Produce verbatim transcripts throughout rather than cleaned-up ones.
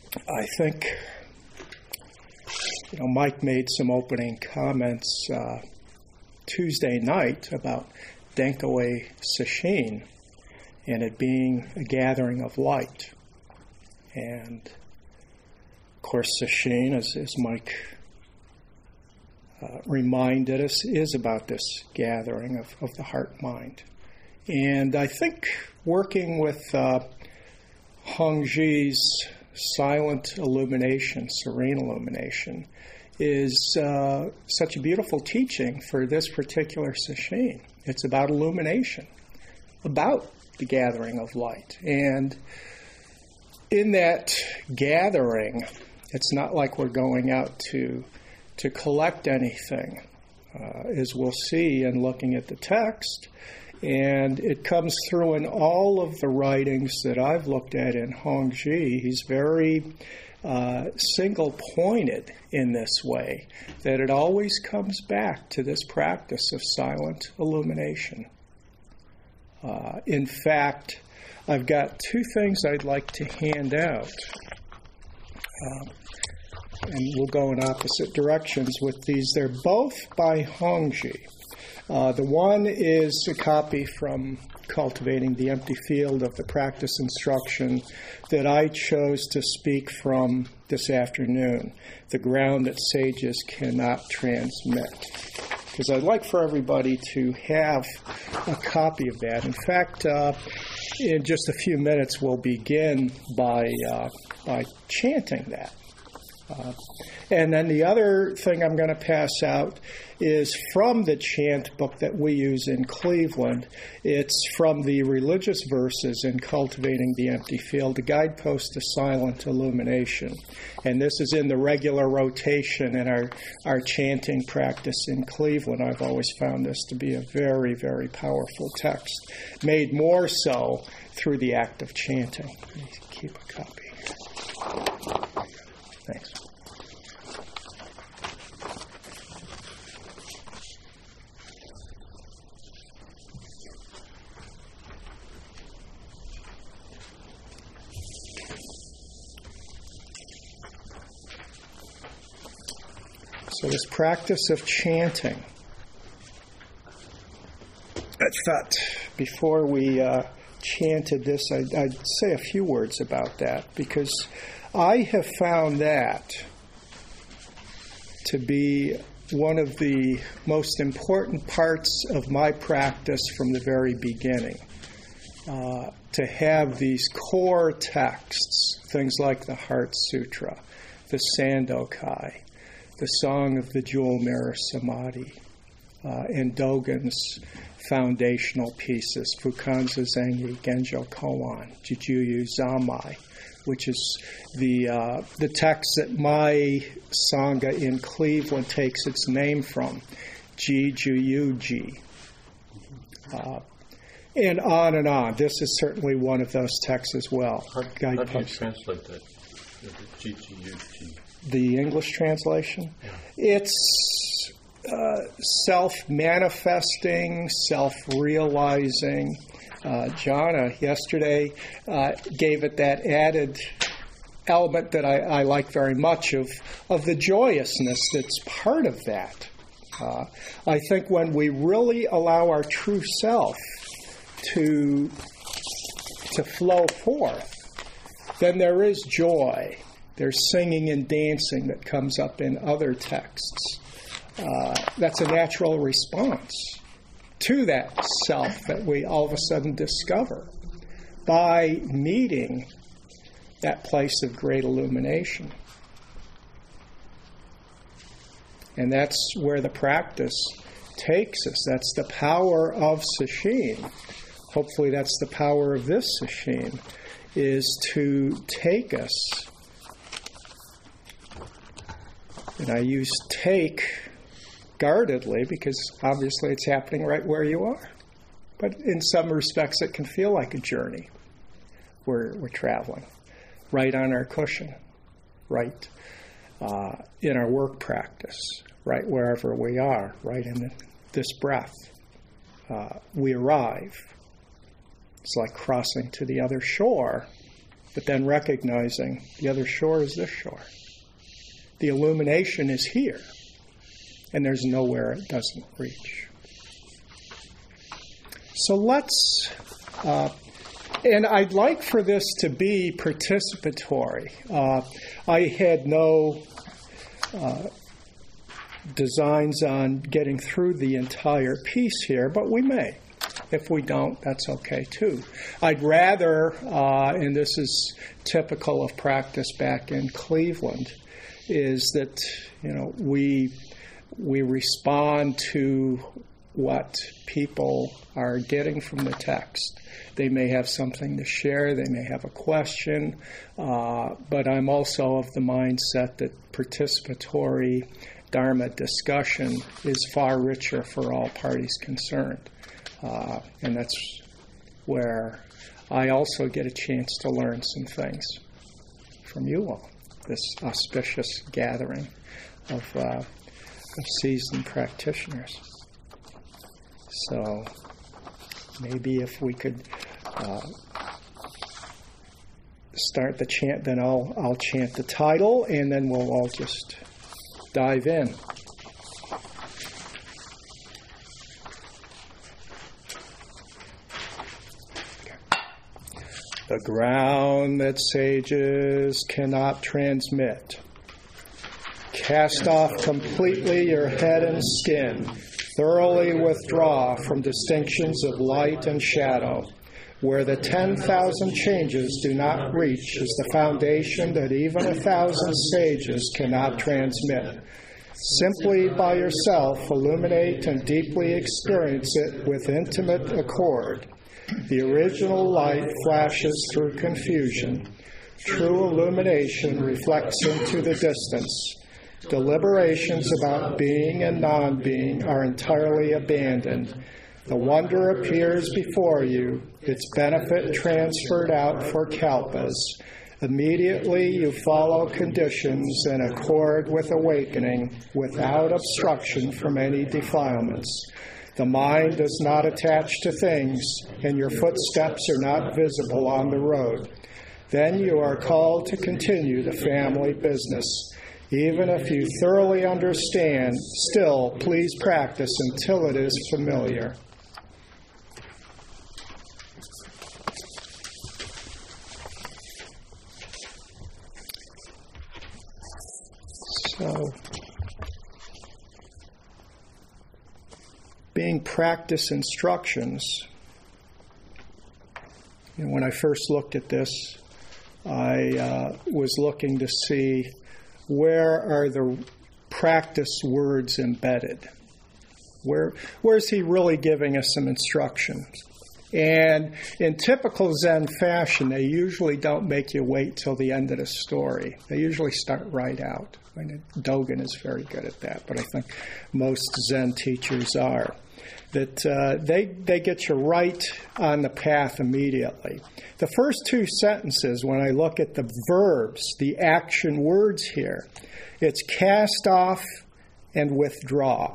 I think, you know, Mike made some opening comments uh, Tuesday night about Denkaway Sesshin and it being a gathering of light. And, of course, Sesshin, as, as Mike uh, reminded us, is about this gathering of, of the heart-mind. And I think working with uh, Hongji's silent illumination, serene illumination, is uh, such a beautiful teaching for this particular Sesshin. It's about illumination, about the gathering of light. And in that gathering, it's not like we're going out to to collect anything, uh, as we'll see in looking at the text. And it comes through in all of the writings that I've looked at in Hongji. He's very uh, single-pointed in this way, that it always comes back to this practice of silent illumination. Uh, in fact, I've got two things I'd like to hand out. Um, and we'll go in opposite directions with these. They're both by Hongji. Uh, the one is a copy from Cultivating the Empty Field of the Practice Instruction that I chose to speak from this afternoon, The Ground That Sages Cannot Transmit. Because I'd like for everybody to have a copy of that. In fact, uh, in just a few minutes, we'll begin by, uh, by chanting that. Uh, and then the other thing I'm going to pass out is from the chant book that we use in Cleveland. It's from the religious verses in Cultivating the Empty Field, the guidepost to silent illumination. And this is in the regular rotation in our, our chanting practice in Cleveland. I've always found this to be a very, very powerful text, made more so through the act of chanting. Let me keep a copy. Thanks. So this practice of chanting, I thought before we uh, chanted this, I'd, I'd say a few words about that, because I have found that to be one of the most important parts of my practice from the very beginning. Uh, to have these core texts, things like the Heart Sutra, the Sandokai, the Song of the Jewel Mirror Samadhi, uh, and Dogen's foundational pieces, Fukanza Zengi, Genjo Koan, Jujuyu Zamai, which is the uh, the text that my Sangha in Cleveland takes its name from, Ji Juyu Ji. Uh, and on and on. This is certainly one of those texts as well. How, how do you translate that? Ji Juyu Ji. The English translation? Yeah. It's uh, self-manifesting, self-realizing. Uh, Jana yesterday uh, gave it that added element that I, I like very much of, of the joyousness that's part of that. Uh, I think when we really allow our true self to, to flow forth, then there is joy. There's singing and dancing that comes up in other texts. Uh, that's a natural response to that self that we all of a sudden discover by meeting that place of great illumination. And that's where the practice takes us. That's the power of Sesshin. Hopefully that's the power of this Sesshin, is to take us. And I use take guardedly because obviously it's happening right where you are. But in some respects it can feel like a journey. We're, we're traveling right on our cushion, right uh, in our work practice, right wherever we are, right in the, this breath. Uh, we arrive. It's like crossing to the other shore but then recognizing the other shore is this shore. The illumination is here, and there's nowhere it doesn't reach. So let's, uh, and I'd like for this to be participatory. Uh, I had no uh, designs on getting through the entire piece here, but we may. If we don't, that's okay too. I'd rather, uh, and this is typical of practice back in Cleveland, is that, you know, we we respond to what people are getting from the text. They may have something to share, they may have a question, uh, but I'm also of the mindset that participatory Dharma discussion is far richer for all parties concerned. Uh, and that's where I also get a chance to learn some things from you all, this auspicious gathering of, uh, of seasoned practitioners. So maybe if we could uh, start the chant, then I'll, I'll chant the title, and then we'll all just dive in. The ground that sages cannot transmit. Cast off completely your head and skin. Thoroughly withdraw from distinctions of light and shadow. Where the ten thousand changes do not reach is the foundation that even a thousand sages cannot transmit. Simply by yourself illuminate and deeply experience it with intimate accord. The original light flashes through confusion. True illumination reflects into the distance. Deliberations about being and non-being are entirely abandoned. The wonder appears before you, its benefit transferred out for kalpas. Immediately you follow conditions in accord with awakening, without obstruction from any defilements. The mind is not attached to things, and your footsteps are not visible on the road. Then you are called to continue the family business. Even if you thoroughly understand, still please practice until it is familiar. So, being practice instructions, you know, when I first looked at this, I uh, was looking to see where are the practice words embedded. Where, where is he really giving us some instructions? And in typical Zen fashion, they usually don't make you wait till the end of the story. They usually start right out. I mean, Dogen is very good at that, but I think most Zen teachers are. That uh, they they get you right on the path immediately. The first two sentences, when I look at the verbs, the action words here, it's cast off and withdraw.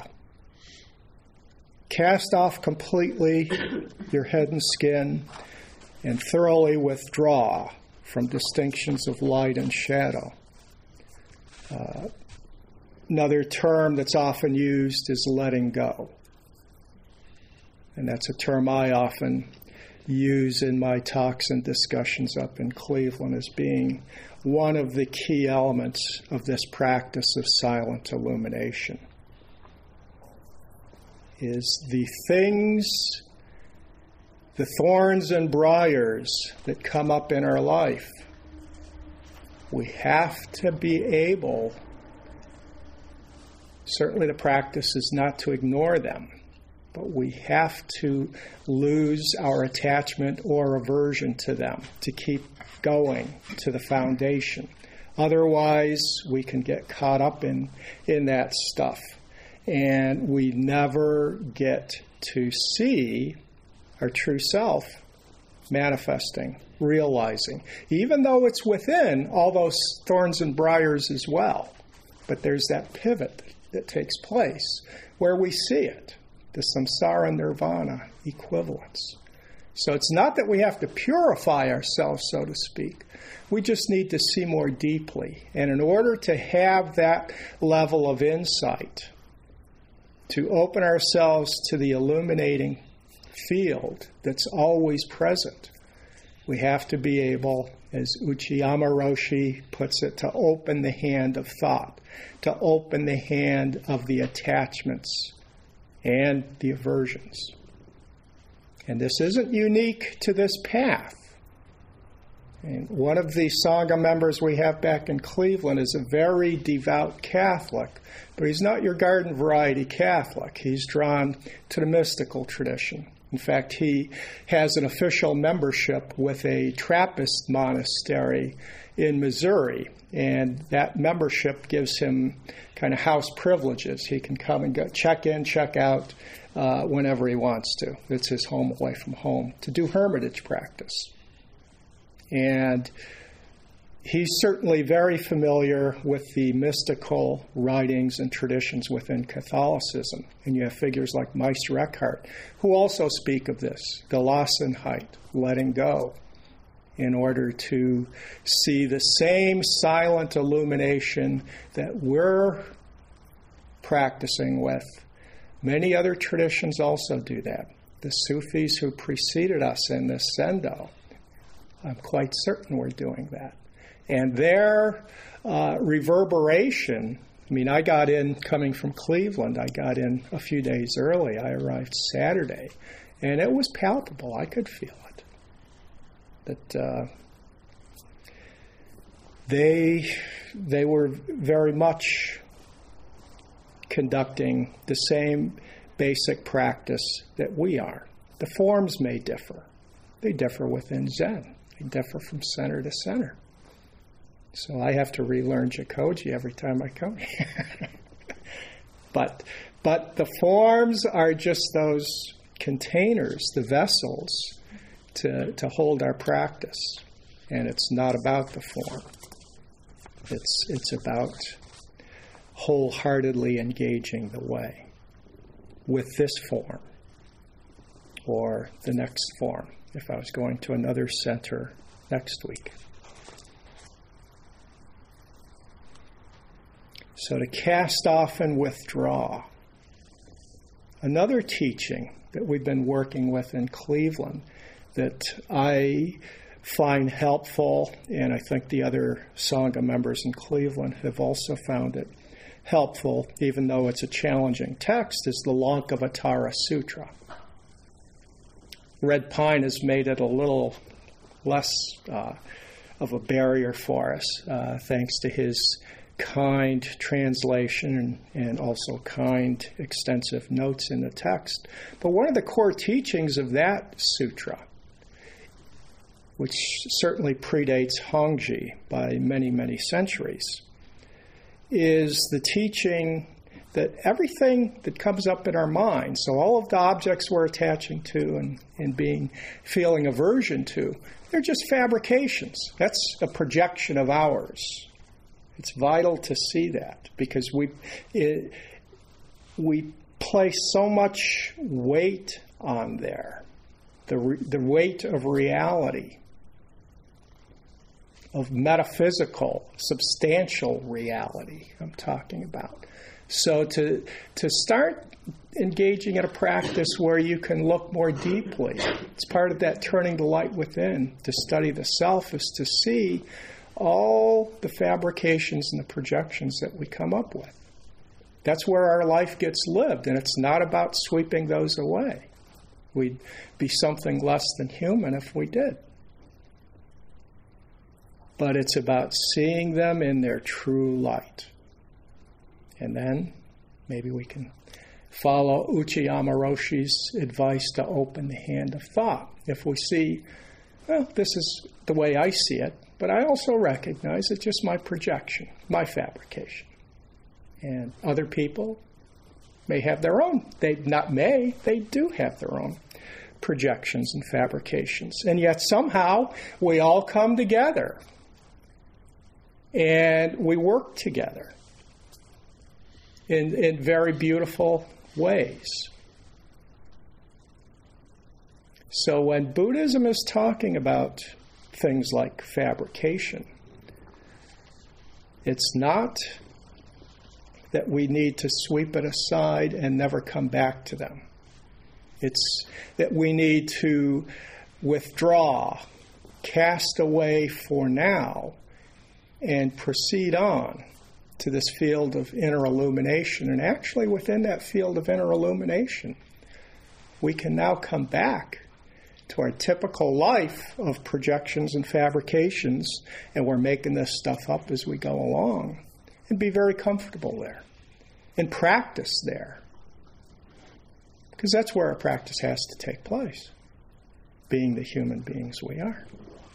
Cast off completely your head and skin, and thoroughly withdraw from distinctions of light and shadow. Uh, another term that's often used is letting go. And that's a term I often use in my talks and discussions up in Cleveland as being one of the key elements of this practice of silent illumination. Is the things, the thorns and briars that come up in our life. We have to be able, certainly the practice is not to ignore them, but we have to lose our attachment or aversion to them to keep going to the foundation. Otherwise, we can get caught up in, in that stuff. And we never get to see our true self manifesting, realizing, even though it's within all those thorns and briars as well. But there's that pivot that takes place where we see it, the samsara nirvana equivalence. So it's not that we have to purify ourselves, so to speak. We just need to see more deeply. And in order to have that level of insight, to open ourselves to the illuminating field that's always present, we have to be able, as Uchiyama Roshi puts it, to open the hand of thought, to open the hand of the attachments and the aversions. And this isn't unique to this path. And one of the Sangha members we have back in Cleveland is a very devout Catholic, but he's not your garden variety Catholic. He's drawn to the mystical tradition. In fact, he has an official membership with a Trappist monastery in Missouri, and that membership gives him kind of house privileges. He can come and go, check in, check out uh, whenever he wants to. It's his home away from home, to do hermitage practice. And he's certainly very familiar with the mystical writings and traditions within Catholicism. And you have figures like Meister Eckhart, who also speak of this, Gelassenheit, letting go, in order to see the same silent illumination that we're practicing with. Many other traditions also do that. The Sufis who preceded us in this Zendo, I'm quite certain we're doing that. And their uh, reverberation, I mean, I got in, coming from Cleveland, I got in a few days early. I arrived Saturday, and it was palpable. I could feel it. That uh, they, they were very much conducting the same basic practice that we are. The forms may differ. They differ within Zen. They differ from center to center. So I have to relearn Jikoji every time I come here. but, but the forms are just those containers, the vessels, to, to hold our practice. And it's not about the form. It's, it's about wholeheartedly engaging the way with this form or the next form, if I was going to another center next week. So to cast off and withdraw. Another teaching that we've been working with in Cleveland that I find helpful, and I think the other Sangha members in Cleveland have also found it helpful, even though it's a challenging text, is the Lankavatara Sutra. Red Pine has made it a little less uh, of a barrier for us, uh, thanks to his kind translation and, and also kind extensive notes in the text. But one of the core teachings of that sutra, which certainly predates Hongji by many, many centuries, is the teaching that everything that comes up in our mind, so all of the objects we're attaching to and, and being feeling aversion to, they're just fabrications. That's a projection of ours. It's vital to see that because we it, we place so much weight on there, the re, the weight of reality, of metaphysical, substantial reality I'm talking about. So to to start engaging in a practice where you can look more deeply, it's part of that turning the light within, to study the self, is to see all the fabrications and the projections that we come up with. That's where our life gets lived, and it's not about sweeping those away. We'd be something less than human if we did. But it's about seeing them in their true light. And then maybe we can follow Uchiyama Roshi's advice to open the hand of thought. If we see, well, this is the way I see it, but I also recognize it's just my projection, my fabrication. And other people may have their own. They not may, they do have their own projections and fabrications. And yet somehow we all come together and we work together in, in very beautiful ways. So when Buddhism is talking about things like fabrication, it's not that we need to sweep it aside and never come back to them. It's that we need to withdraw, cast away for now, and proceed on to this field of inner illumination. And actually within that field of inner illumination, we can now come back to our typical life of projections and fabrications, and we're making this stuff up as we go along, and be very comfortable there, and practice there. Because that's where our practice has to take place, being the human beings we are.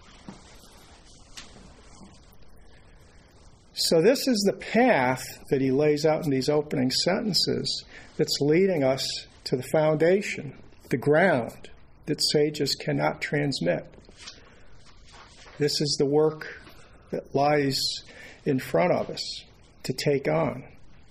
So this is the path that he lays out in these opening sentences that's leading us to the foundation, the ground that sages cannot transmit. This is the work that lies in front of us to take on.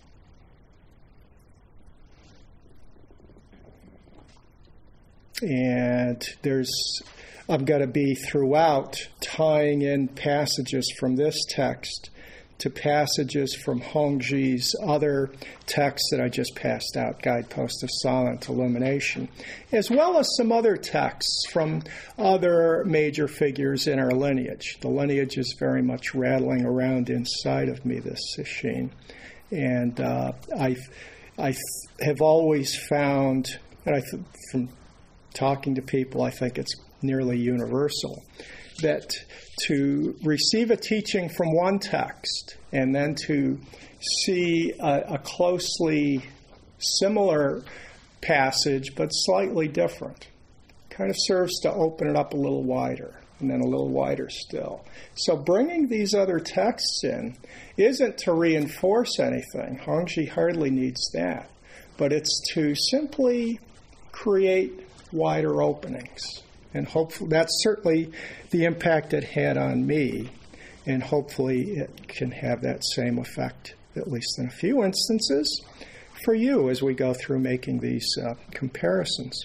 And there's, I'm going to be throughout tying in passages from this text to passages from Hongji's other texts that I just passed out, Guidepost of Silent Illumination, as well as some other texts from other major figures in our lineage. The lineage is very much rattling around inside of me, this sesshin. And uh, I I have always found, and I th- from talking to people, I think it's nearly universal, that to receive a teaching from one text and then to see a, a closely similar passage but slightly different kind of serves to open it up a little wider, and then a little wider still. So bringing these other texts in isn't to reinforce anything. Hongji hardly needs that. But it's to simply create wider openings. And hopefully that's certainly the impact it had on me. And hopefully it can have that same effect, at least in a few instances, for you as we go through making these uh, comparisons.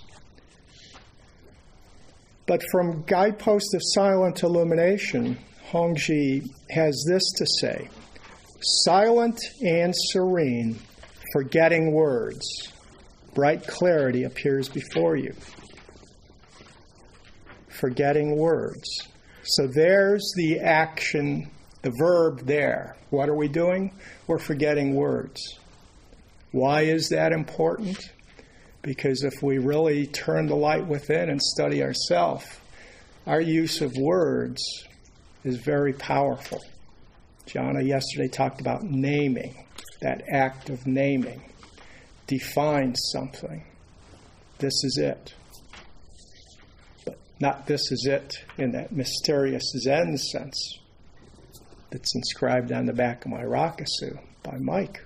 But from Guidepost of Silent Illumination, Hongji has this to say: silent and serene, forgetting words, bright clarity appears before you. Forgetting words. So there's the action, the verb there. What are we doing? We're forgetting words. Why is that important? Because if we really turn the light within and study ourselves, our use of words is very powerful. Jana yesterday talked about naming, that act of naming. Defines something. This is it. But not this is it in that mysterious Zen sense that's inscribed on the back of my Rakusu by Mike.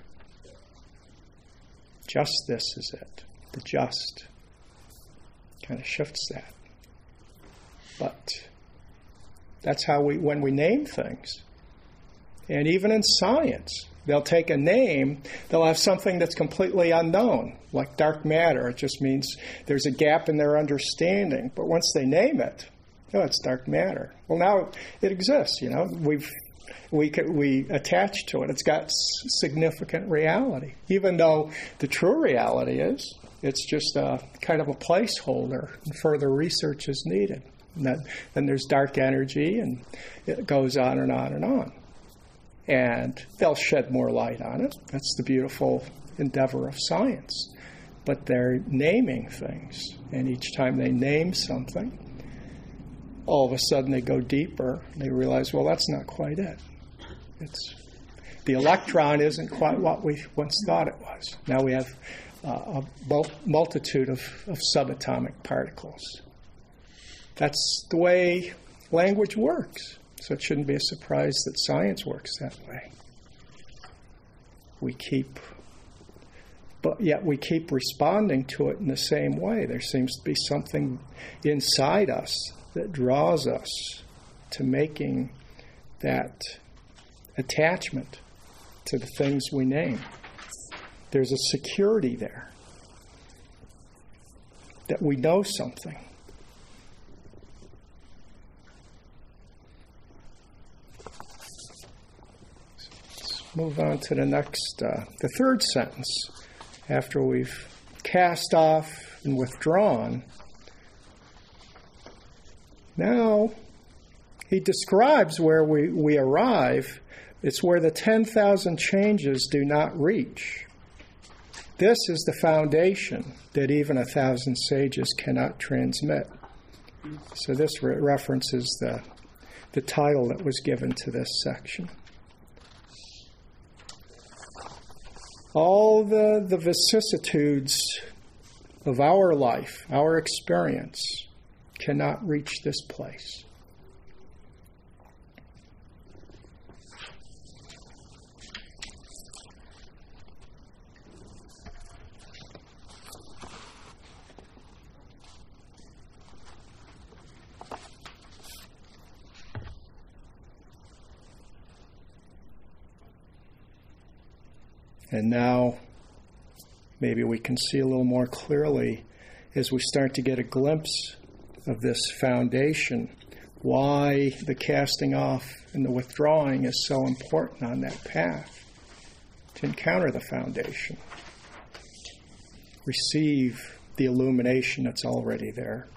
Just this is it. The just kind of shifts that. But that's how we, when we name things, and even in science, they'll take a name, they'll have something that's completely unknown, like dark matter. It just means there's a gap in their understanding. But once they name it, oh, it's dark matter. Well, now it exists, you know. We've we we attach to it. It's got significant reality, even though the true reality is it's just a kind of a placeholder, and further research is needed. And then, then there's dark energy, and it goes on and on and on. And they'll shed more light on it. That's the beautiful endeavor of science. But they're naming things. And each time they name something, all of a sudden they go deeper. And they realize, well, that's not quite it. It's the electron isn't quite what we once thought it was. Now we have uh, a multitude of, of subatomic particles. That's the way language works. So it shouldn't be a surprise that science works that way. We keep, but yet we keep responding to it in the same way. There seems to be something inside us that draws us to making that attachment to the things we name. There's a security there that we know something. move on to the next, uh, the third sentence. After we've cast off and withdrawn, now he describes where we, we arrive. It's where the ten thousand changes do not reach. This is the foundation that even a thousand sages cannot transmit. So this re- references the, the title that was given to this section. All the, the vicissitudes of our life, our experience, cannot reach this place. And now, maybe we can see a little more clearly as we start to get a glimpse of this foundation, why the casting off and the withdrawing is so important on that path, to encounter the foundation, receive the illumination that's already there.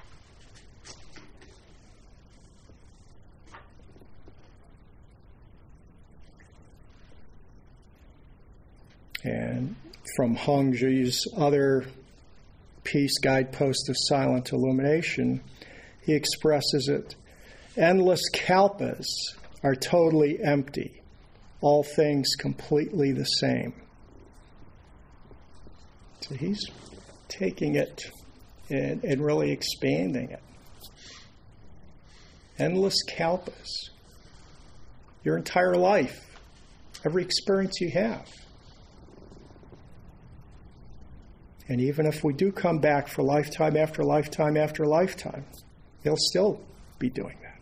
And from Hongzhi's other piece, Guidepost of Silent Illumination, he expresses it, endless kalpas are totally empty, all things completely the same. So he's taking it and, and really expanding it. Endless kalpas. Your entire life, every experience you have. And even if we do come back for lifetime after lifetime after lifetime, they'll still be doing that.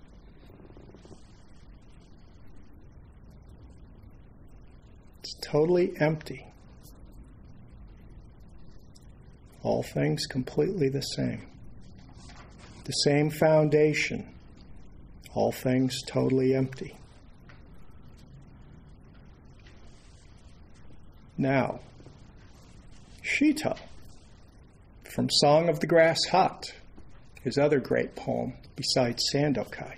It's totally empty. All things completely the same. The same foundation. All things totally empty. Now, Shito, from Song of the Grass Hut, his other great poem besides Sandokai,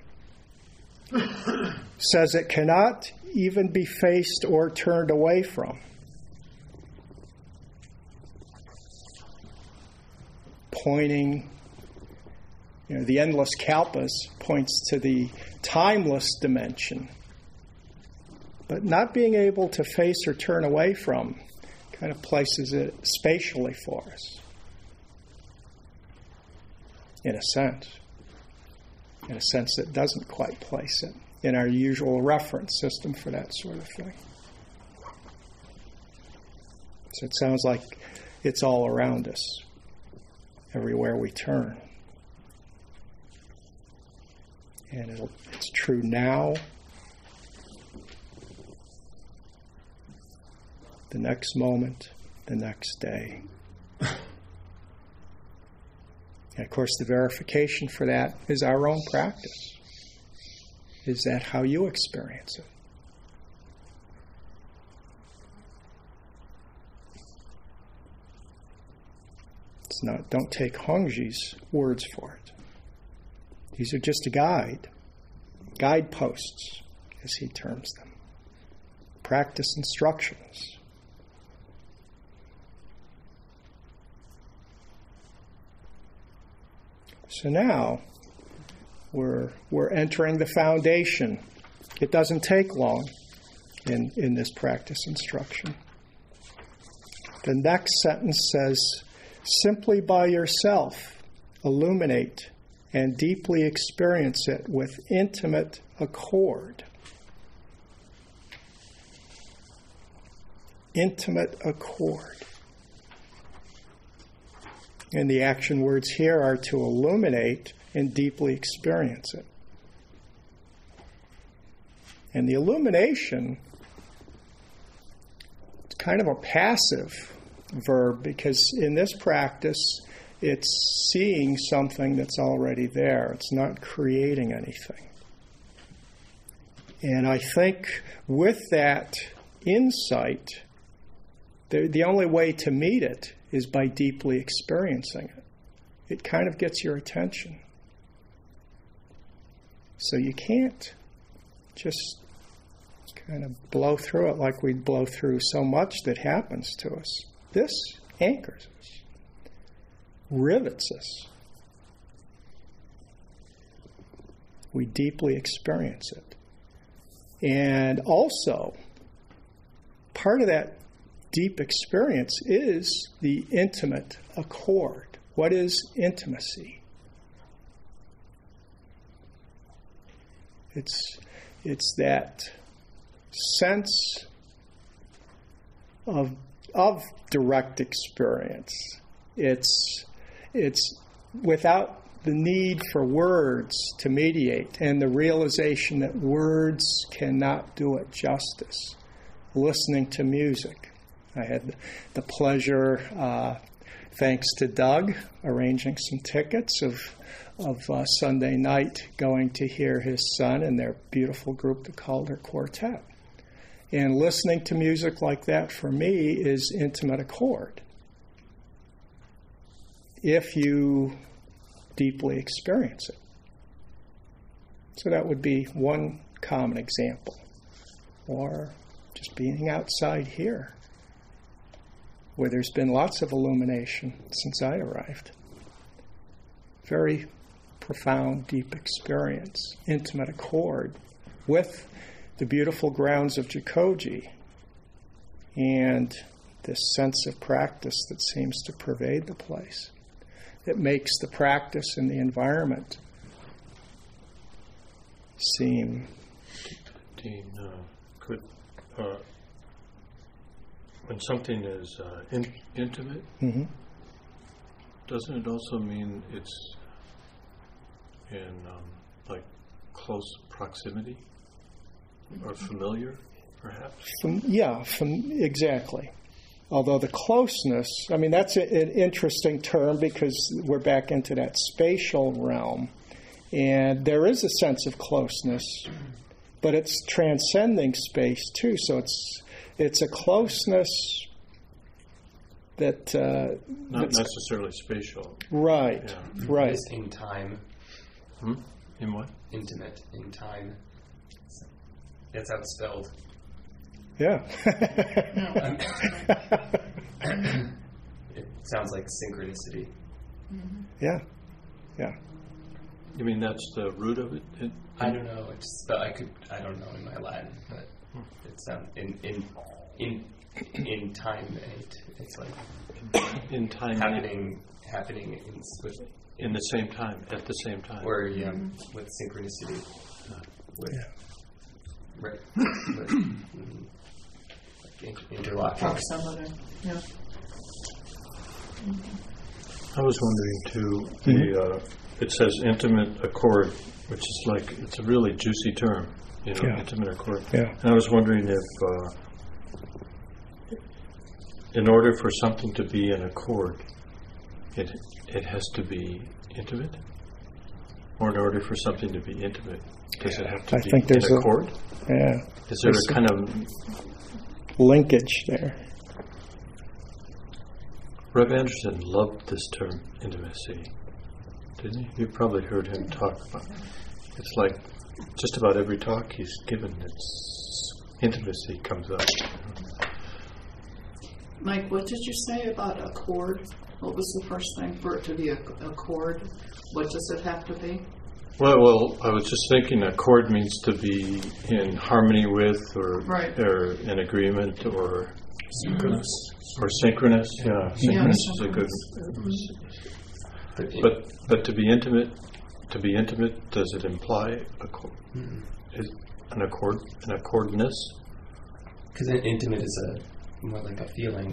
says it cannot even be faced or turned away from. Pointing, you know, the endless kalpas points to the timeless dimension, but not being able to face or turn away from kind of places it spatially for us. In a sense. In a sense that doesn't quite place it in our usual reference system for that sort of thing. So it sounds like it's all around us, everywhere we turn. And it'll, it's true now, the next moment, the next day. And of course, the verification for that is our own practice. Is that how you experience it? It's not, don't take Hongzhi's words for it. These are just a guide, guideposts, as he terms them. Practice instructions. So now we're we're entering the foundation. It doesn't take long in, in this practice instruction. The next sentence says, simply by yourself, illuminate and deeply experience it with intimate accord. Intimate accord. And the action words here are to illuminate and deeply experience it. And the illumination, it's kind of a passive verb because in this practice, it's seeing something that's already there. It's not creating anything. And I think with that insight, the, the only way to meet it is by deeply experiencing it. It kind of gets your attention. So you can't just kind of blow through it like we'd blow through so much that happens to us. This anchors us, rivets us. We deeply experience it. And also, part of that deep experience is the intimate accord. What is intimacy? It's, it's that sense of, of direct experience. It's, it's without the need for words to mediate and the realization that words cannot do it justice. Listening to music. I had the pleasure, uh, thanks to Doug, arranging some tickets of of uh, Sunday night going to hear his son and their beautiful group, the Calder Quartet. And listening to music like that for me is intimate accord. If you deeply experience it. So that would be one common example. Or just being outside here, where there's been lots of illumination since I arrived. Very profound, deep experience, intimate accord with the beautiful grounds of Jikoji and this sense of practice that seems to pervade the place. It makes the practice and the environment seem... Dean, uh, could, uh, when something is uh, in, intimate, mm-hmm. doesn't it also mean it's in um, like close proximity or familiar, perhaps? From, yeah, from, exactly. Although the closeness, I mean, that's a, an interesting term because we're back into that spatial realm. And there is a sense of closeness, but it's transcending space too. So it's it's a closeness that... Uh, Not necessarily spatial. Right, yeah. right. It's in time. Hmm? In what? Intimate, in time. It's outspelled. Yeah. It sounds like synchronicity. Mm-hmm. Yeah, yeah. You mean that's the root of it? it I don't know. It just I could. I don't know in my Latin, but it sounds in in in in time. It, it's like in time happening happening in with, in the same time at the same time. Or yeah, mm-hmm. with synchronicity. Uh, with, yeah. Right. With, mm, interlocking. Proximity. Yeah. I was wondering too. The Mm-hmm. uh, it says intimate accord, which is like it's a really juicy term, you know, Yeah. intimate accord. Yeah. And I was wondering if, uh, in order for something to be in accord, it it has to be intimate, or in order for something to be intimate, does it have to I be think there's in a- accord? Yeah. Is there There's a kind of linkage there. Rev Anderson loved this term intimacy, didn't he? You probably heard him talk about it. It's like just about every talk he's given, it's intimacy comes up. Mike, what did you say about accord? What was the first thing for it to be a accord? What does it have to be? Well, well, I was just thinking accord means to be in harmony with, or Right. or in agreement, or Synchronous. or synchronous. Yeah, synchronous is a good. But, in, But but to be intimate, to be intimate, does it imply accord? mm-hmm. Is an accord, an accordness? Because intimate is a more like a feeling,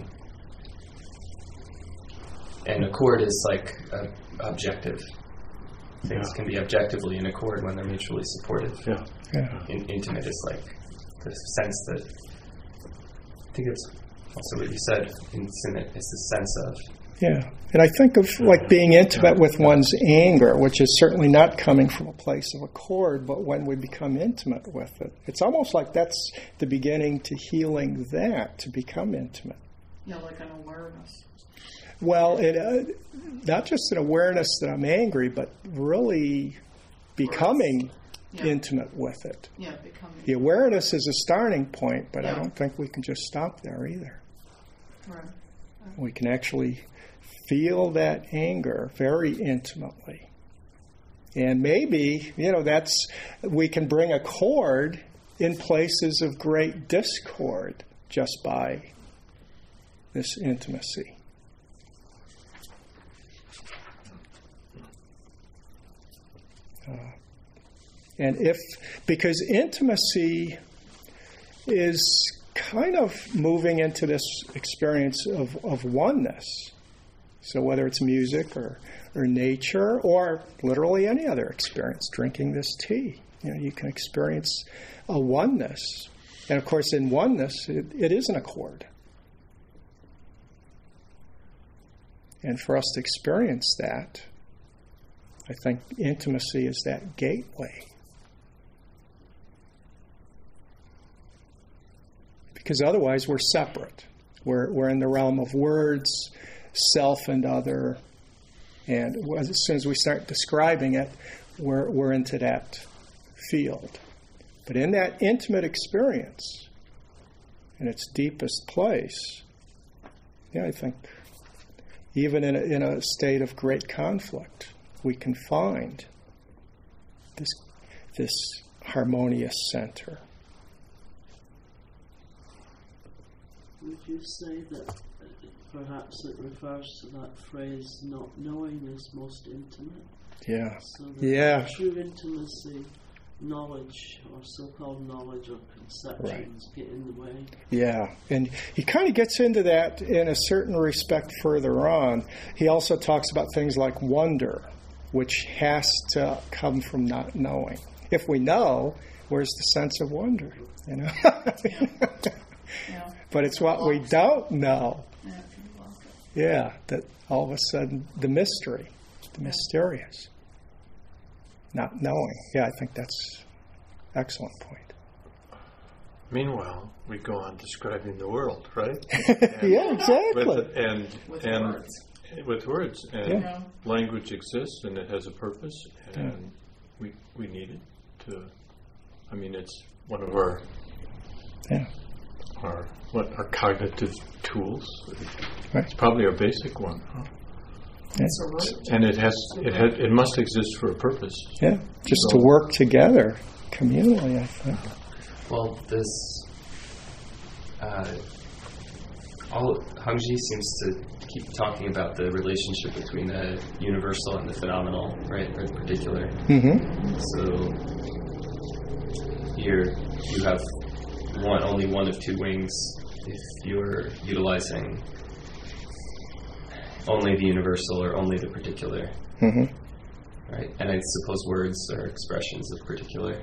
and accord is like a objective. Things Yeah. can be objectively in accord when they're mutually supportive. Yeah. Yeah. In, intimate is like the sense that I think it's also what you said. Intimate is the sense of Yeah. And I think of like being intimate with one's anger, which is certainly not coming from a place of accord, but when we become intimate with it, it's almost like that's the beginning to healing that, to become intimate. Yeah, like an awareness. Well, it, uh, not just an awareness that I'm angry, but really becoming Yeah. intimate with it. Yeah, becoming. The awareness is a starting point, but I Yeah. don't think we can just stop there either. Right. We can actually feel that anger very intimately. And maybe, you know, that's, we can bring a chord in places of great discord just by this intimacy. Uh, and if, because intimacy is kind of moving into this experience of, of oneness. So whether it's music or, or nature or literally any other experience, drinking this tea, you know, you can experience a oneness. And of course, in oneness, it, it is an accord. And for us to experience that, I think intimacy is that gateway. Because otherwise we're separate. We're, we're in the realm of words, self and other, and as soon as we start describing it, we're, we're into that field. But in that intimate experience, in its deepest place, yeah, I think even in a, in a state of great conflict, we can find this, this harmonious center. Would you say that perhaps it refers to that phrase, not knowing is most intimate? Yeah. So that Yeah. true intimacy, knowledge, or so-called knowledge or conceptions get in the way. Yeah, and he kind of gets into that in a certain respect further on. He also talks about things like wonder, which has to come from not knowing. If we know, where's the sense of wonder? You know. Yeah. But it's what we don't know. Yeah, if you lock it. Yeah, that all of a sudden the mystery, the mysterious, not knowing. Yeah, I think that's an excellent point. Meanwhile, we go on describing the world, right? Yeah, exactly. With, and With and words. with words, and Yeah. language exists, and it has a purpose, and Yeah. we we need it to. I mean, it's one of our Yeah. our what our cognitive tools. Right. It's probably our basic one, huh? It's a root. And it has it has, it must exist for a purpose. Yeah, just to work together communally, I think. Well, this uh, all Hongji seems to keep talking about the relationship between the universal and the phenomenal, right, or the particular. Mm-hmm. So here you have one, only one of two wings if you're utilizing only the universal or only the particular, Mm-hmm. right? And I suppose words are expressions of particular.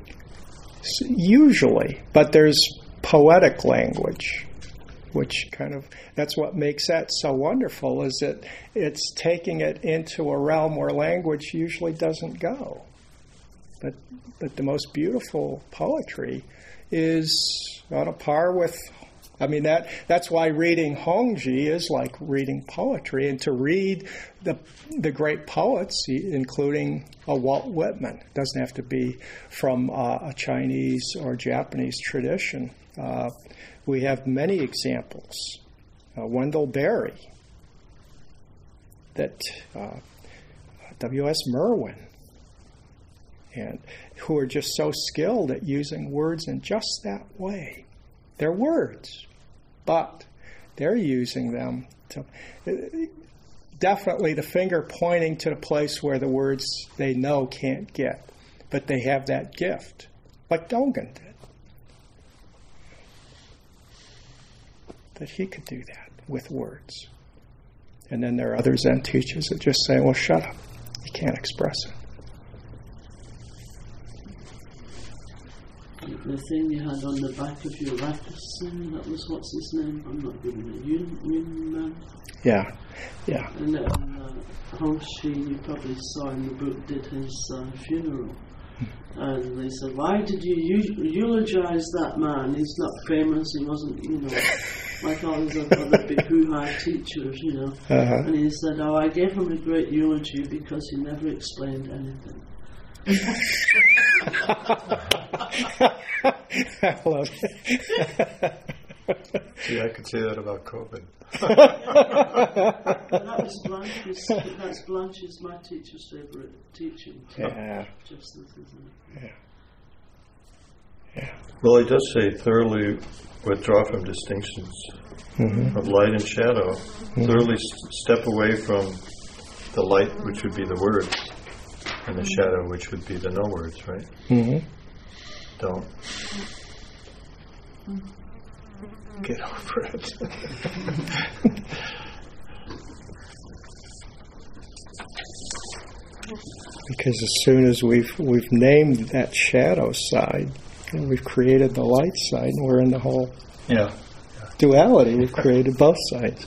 Usually, but there's poetic language, which kind of, that's what makes that so wonderful, is that it's taking it into a realm where language usually doesn't go. But but the most beautiful poetry is on a par with, I mean, that that's why reading Hongji is like reading poetry, and to read the the great poets, including a Walt Whitman, it doesn't have to be from uh, a Chinese or Japanese tradition. Uh, we have many examples. Uh, Wendell Berry, that uh, W S Merwin, and who are just so skilled at using words in just that way. They're words, but they're using them to definitely the finger pointing to the place where the words they know can't get, but they have that gift, like Dogen did. That he could do that with words. And then there are other Zen teachers that just say, well, shut up. You can't express it. the thing you had on the back of your rackets there, that was, what's his name? I'm not giving it. Yun, Yun Man. Yeah, yeah. And then uh, Hongxi, you probably saw in the book, did his uh, funeral. And they said, why did you eu- eulogize that man? He's not famous, he wasn't, you know, like all these other big hoo-ha teachers, you know. Uh-huh. And he said, oh, I gave him a great eulogy because he never explained anything. I love it. See, I could say that about COVID. That was Blanche's, that's Blanche's, my teacher's favourite teaching. Yeah. Just this, isn't it? Yeah. Yeah. Well, he does say thoroughly withdraw from distinctions Mm-hmm. of light and shadow. Mm-hmm. Thoroughly s- step away from the light, which would be the words, and the shadow, which would be the no words, right? Mm-hmm. Don't get over it. Because as soon as we've we've named that shadow side, and we've created the light side, and we're in the whole Yeah. duality. We've created both sides.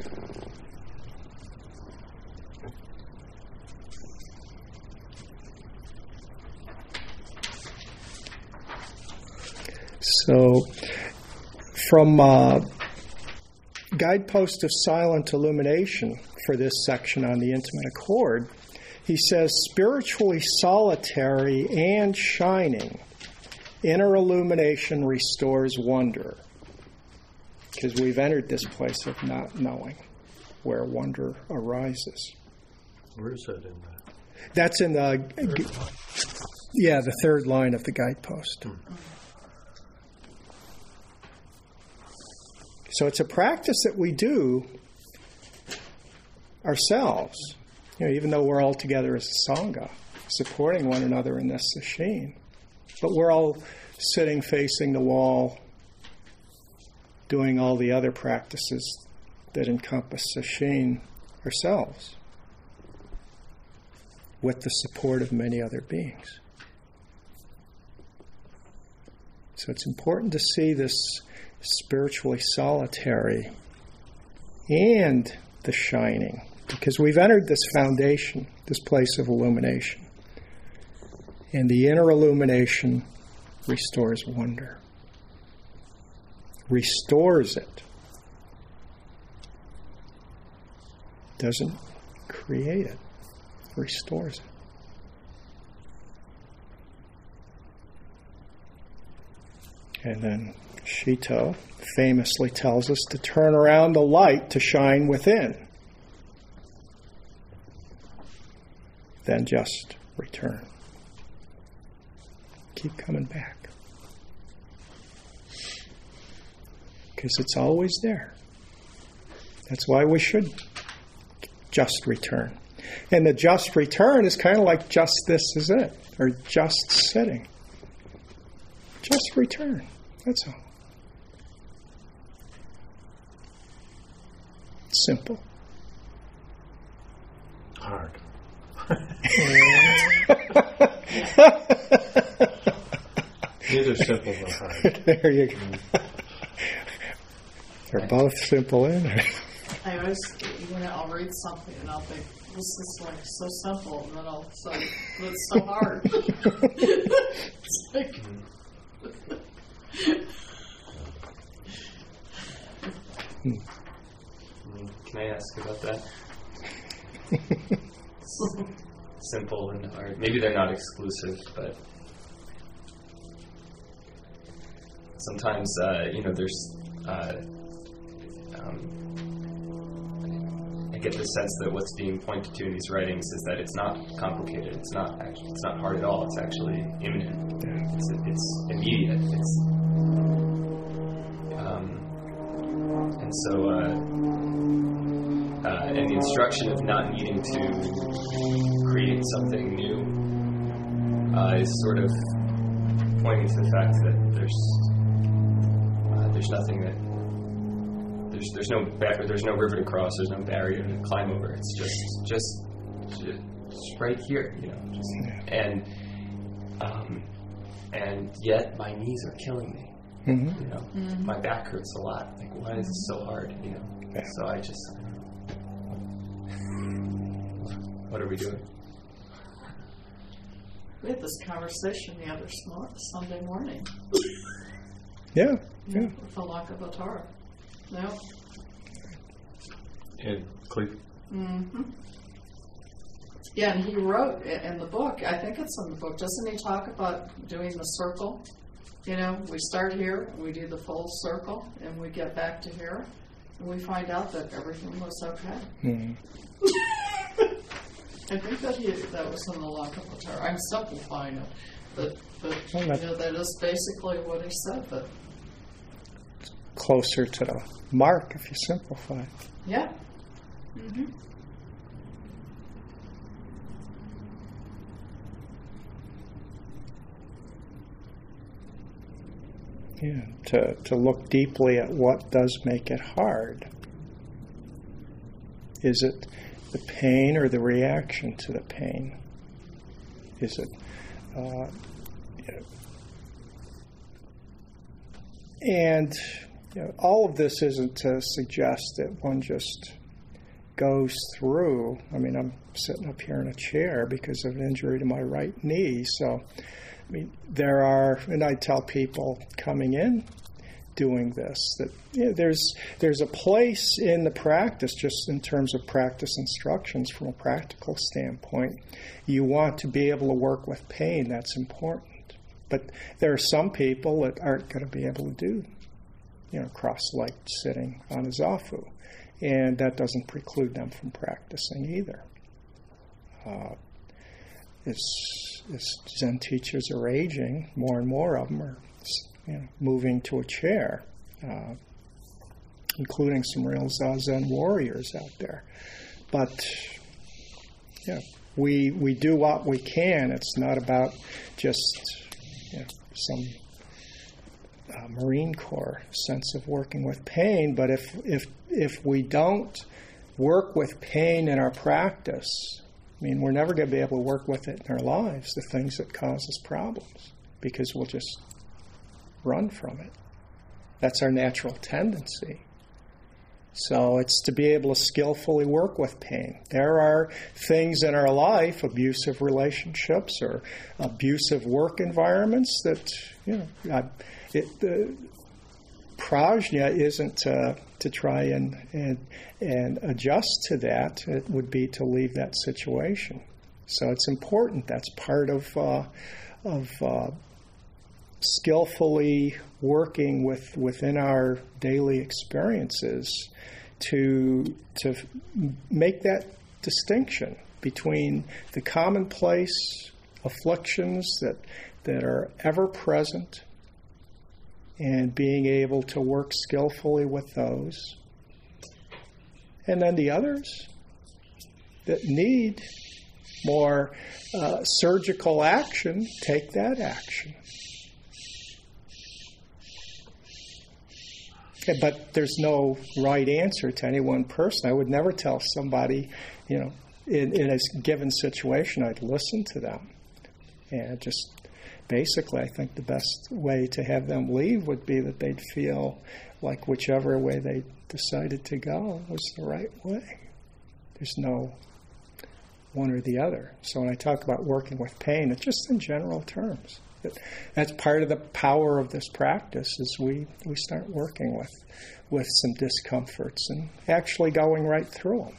So, from uh, Guidepost of Silent Illumination for this section on the Intimate Accord, he says, spiritually solitary and shining, inner illumination restores wonder. Because we've entered this place of not knowing where wonder arises. Where is that in that? That's in the, yeah, the third line of the guidepost. Hmm. So it's a practice that we do ourselves, you know, even though we're all together as a Sangha, supporting one another in this sesshin. But we're all sitting facing the wall, doing all the other practices that encompass sesshin ourselves, with the support of many other beings. So it's important to see this spiritually solitary and the shining, because we've entered this foundation, this place of illumination. And the inner illumination restores wonder. Restores it. Doesn't create it. Restores it. And then Shito famously tells us to turn around the light to shine within. Then just return. Keep coming back. Because it's always there. That's why we should just return. And the just return is kind of like just this is it, or just sitting. Just return. That's all. Simple. Hard. Neither simple nor hard. There you go. They're both simple in there. I always, you know, I'll read something and I'll think, this is like so simple, and then I'll say, but it's so hard. It's like, Can I ask about that? Simple and hard. Maybe they're not exclusive, but sometimes, uh, you know, there's. Uh, um, I get the sense that what's being pointed to in these writings is that it's not complicated. It's not. Actually, it's not hard at all. It's actually imminent. It's, it's immediate. It's. Um, and so. Uh, Uh, and the instruction of not needing to create something new uh, is sort of pointing to the fact that there's uh, there's nothing that there's there's no bar- there's no river to cross, there's no barrier to climb over. It's just just just right here, you know. Just, and um, and and yet my knees are killing me. Mm-hmm. You know, Mm-hmm. my back hurts a lot. Like, why is this so hard? You know, Yeah. so I just, I don't know. What are we doing? We had this conversation the other smart Sunday morning. Yeah, Yeah. yeah. With the Lakavatar. No. In Cleveland. Mm-hmm. Yeah, and he wrote i- in the book, I think it's in the book, doesn't he talk about doing the circle? You know, we start here, we do the full circle, and we get back to here, and we find out that everything was okay. Mm. I think that he, that was in the Lakavatar. I'm simplifying it, but, but Well, you that- know, that is basically what he said, but Closer to the mark if you simplify it. yeah. Mm-hmm. Yeah, to, to look deeply at what does make it hard. Is it the pain or the reaction to the pain? Is it, uh, you know, and you know, all of this isn't to suggest that one just goes through. I mean, I'm sitting up here in a chair because of an injury to my right knee, so I mean, there are, and I tell people coming in doing this that you know, there's there's a place in the practice, just in terms of practice instructions from a practical standpoint. You want to be able to work with pain. That's important. But there are some people that aren't going to be able to do, you know, cross-legged sitting on a zafu, and that doesn't preclude them from practicing either. Uh, as, as Zen teachers are aging, more and more of them are, you know, moving to a chair, uh, including some real Zazen warriors out there. But yeah, we we do what we can. It's not about just, you know, some uh, Marine Corps sense of working with pain. But if if if we don't work with pain in our practice, I mean, we're never going to be able to work with it in our lives, the things that cause us problems, because we'll just run from it. That's our natural tendency. So it's to be able to skillfully work with pain. There are things in our life, abusive relationships or abusive work environments that, you know, I, it, the prajna isn't to, to try and, and and adjust to that. It would be to leave that situation. So it's important. That's part of uh, of uh, skillfully working with within our daily experiences to to make that distinction between the commonplace afflictions that that are ever present and being able to work skillfully with those, and then the others that need more uh, surgical action, take that action. Okay, but there's no right answer to any one person. I would never tell somebody, you know, in, in a given situation, I'd listen to them. And just basically, I think the best way to have them leave would be that they'd feel like whichever way they decided to go was the right way. There's no one or the other. So when I talk about working with pain, it's just in general terms. That's part of the power of this practice, is we, we start working with with some discomforts and actually going right through them.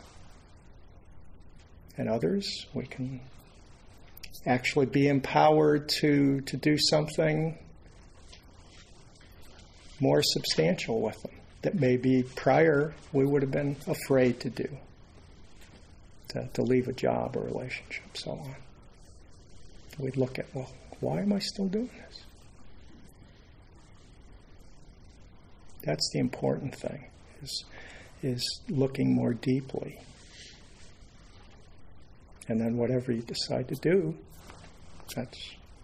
And others, we can actually be empowered to, to do something more substantial with them that maybe prior we would have been afraid to do, to, to leave a job or relationship, so on. We'd look at, well, why am I still doing this? That's the important thing, is, is looking more deeply. And then whatever you decide to do, that's...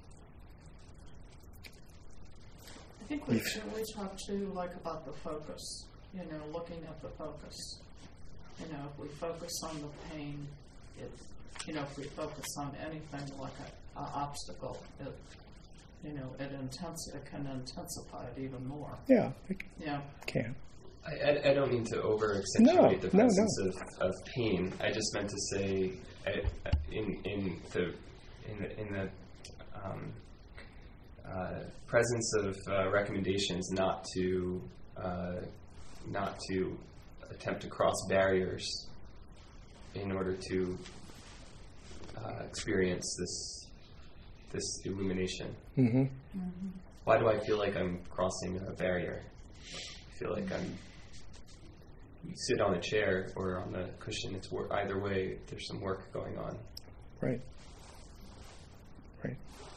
I think we, we talked too, like, about the focus, you know, looking at the focus. You know, if we focus on the pain, it, you know, if we focus on anything like an obstacle, it, you know, it intense it can intensify it even more. Yeah, it Yeah. can. I, I, I don't mean to over accentuate No, the no, no. presence Of, of pain. I just meant to say I, in in the in the, in the um, uh, presence of uh, recommendations not to uh, not to attempt to cross barriers in order to uh, experience this this illumination. Mm-hmm. Why do I feel like I'm crossing a barrier? I feel like I'm. You sit on a chair or on the cushion. It's wor- either way. There's some work going on. Right. Right.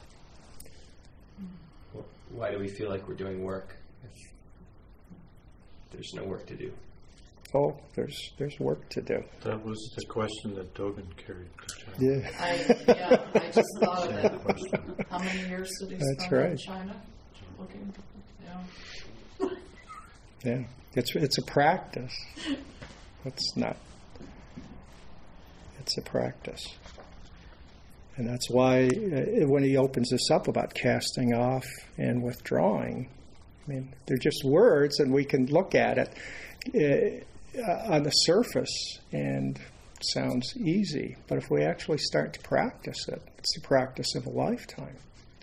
Wh- Why do we feel like we're doing work if there's no work to do? Oh, there's there's work to do. That was the question that Dogen carried to China. Yeah. I, yeah, I just thought of that. How many years did he That's spend in right. China? Looking, yeah. Yeah. It's it's a practice. It's not. It's a practice. And that's why uh, when he opens this up about casting off and withdrawing, I mean, they're just words, and we can look at it uh, on the surface and it sounds easy. But if we actually start to practice it, it's the practice of a lifetime.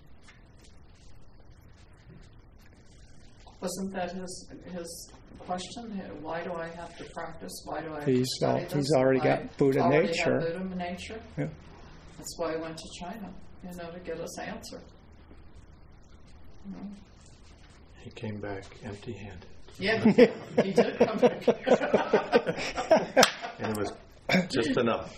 Wasn't that his his question? Why do I have to practice? Why do I have He's to study al- this? he's already I got Buddha already nature. Have Buddha nature. Yeah. That's why I went to China, you know, to get us answer. You know? He came back empty-handed. Yeah, he did come back. And it was just enough.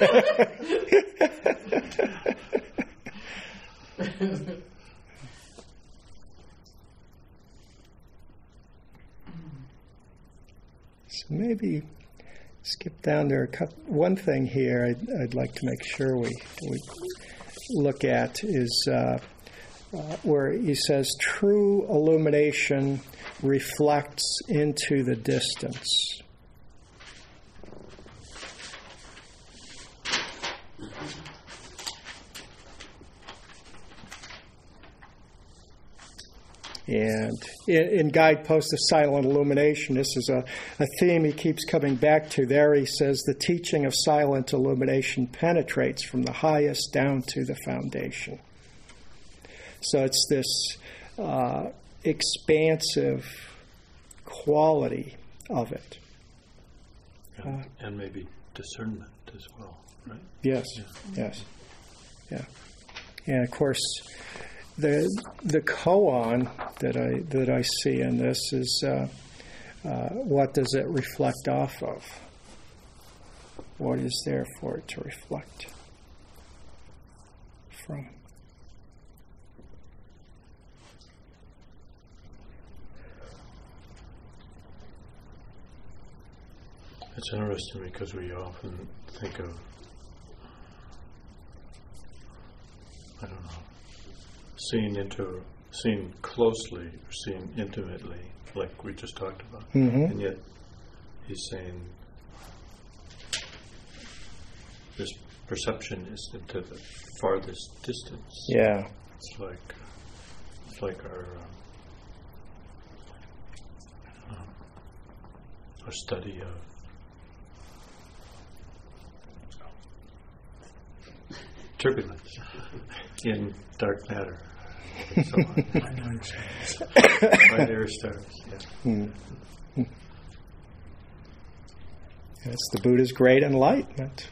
So maybe skip down there. A couple, one thing here I'd, I'd like to make sure we, we look at is uh, uh, where he says, true illumination reflects into the distance. And in, in Guidepost of Silent Illumination, this is a, a theme he keeps coming back to. There he says, the teaching of silent illumination penetrates from the highest down to the foundation. So it's this uh, expansive quality of it. And, and maybe discernment as well, right? Yes, yes, yeah. And of course, the the koan that I that I see in this is uh, uh, what does it reflect off of? What is there for it to reflect from? It's interesting because we often think of, I don't know, seeing into, seeing closely or seeing intimately, like we just talked about. Mm-hmm. And yet he's saying this perception is into the farthest distance. Yeah. It's like, it's like our, um, um, our study of turbulence in dark matter and so on. Binary stars. Yeah. Mm. Mm. And it's the Buddha's great enlightenment.